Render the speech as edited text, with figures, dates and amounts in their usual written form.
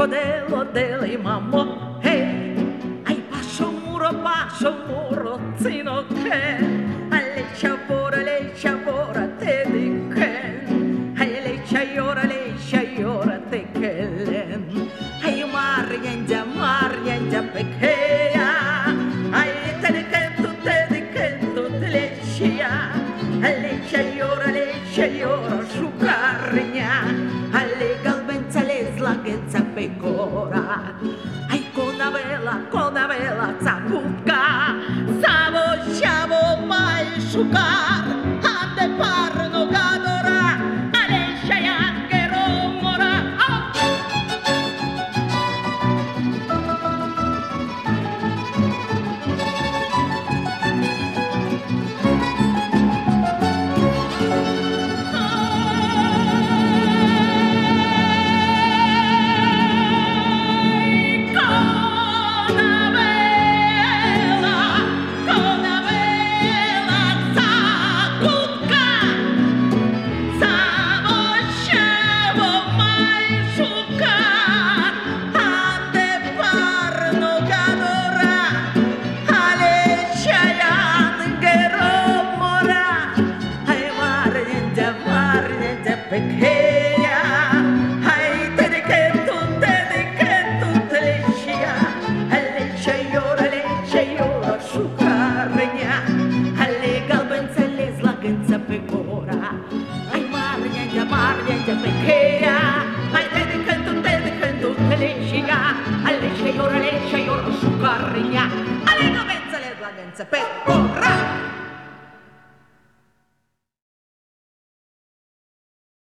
codelo dele mammo, ai passo muro, zino che, alle ciavora, te di che, ai le ciaiora, te che len, ai marriengia, pecchea, ai te di che tu, te le scia, alle ciaiora, sucarnia, alle galbenza, le slaghenza, pecora, ai con la vela, zapuca, savo mai sucar, ande parno gadora, ale shayan che romora, alle sciaiora, su carregna, alle novenza, le slangenza, per